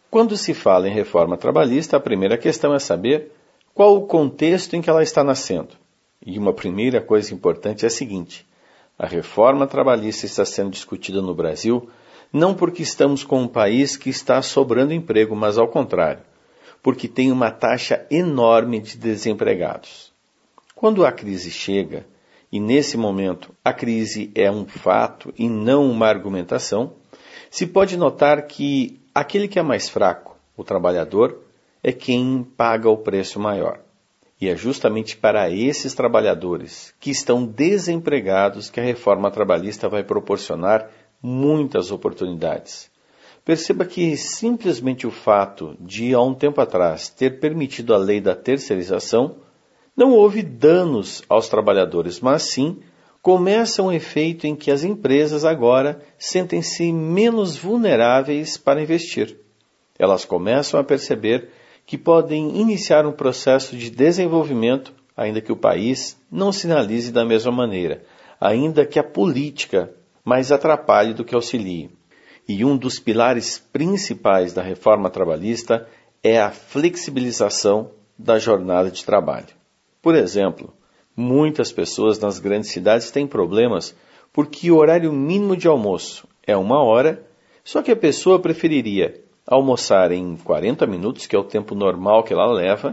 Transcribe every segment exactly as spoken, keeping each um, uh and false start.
Quando se fala em reforma trabalhista, a primeira questão é saber qual o contexto em que ela está nascendo. E uma primeira coisa importante é a seguinte: a reforma trabalhista está sendo discutida no Brasil não porque estamos com um país que está sobrando emprego, mas ao contrário, porque tem uma taxa enorme de desempregados. Quando a crise chega, e nesse momento a crise é um fato e não uma argumentação, se pode notar que aquele que é mais fraco, o trabalhador, é quem paga o preço maior. E é justamente para esses trabalhadores que estão desempregados que a reforma trabalhista vai proporcionar muitas oportunidades. Perceba que simplesmente o fato de, há um tempo atrás, ter permitido a lei da terceirização, não houve danos aos trabalhadores, mas sim começa um efeito em que as empresas agora sentem-se menos vulneráveis para investir. Elas começam a perceber que podem iniciar um processo de desenvolvimento, ainda que o país não sinalize da mesma maneira, ainda que a política mais atrapalhe do que auxilie. E um dos pilares principais da reforma trabalhista é a flexibilização da jornada de trabalho. Por exemplo, muitas pessoas nas grandes cidades têm problemas porque o horário mínimo de almoço é uma hora, só que a pessoa preferiria almoçar em quarenta minutos, que é o tempo normal que ela leva,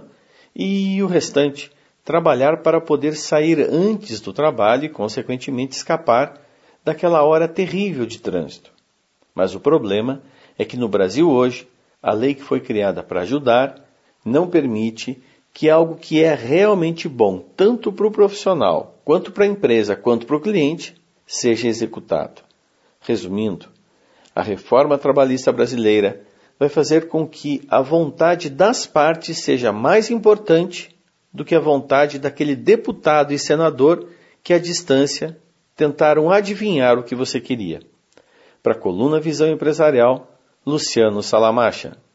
e o restante trabalhar para poder sair antes do trabalho e, consequentemente, escapar daquela hora terrível de trânsito. Mas o problema é que no Brasil hoje, a lei que foi criada para ajudar não permite que algo que é realmente bom, tanto para o profissional, quanto para a empresa, quanto para o cliente, seja executado. Resumindo, a reforma trabalhista brasileira vai fazer com que a vontade das partes seja mais importante do que a vontade daquele deputado e senador que, à distância, tentaram adivinhar o que você queria. Para a coluna Visão Empresarial, Luciano Salamacha.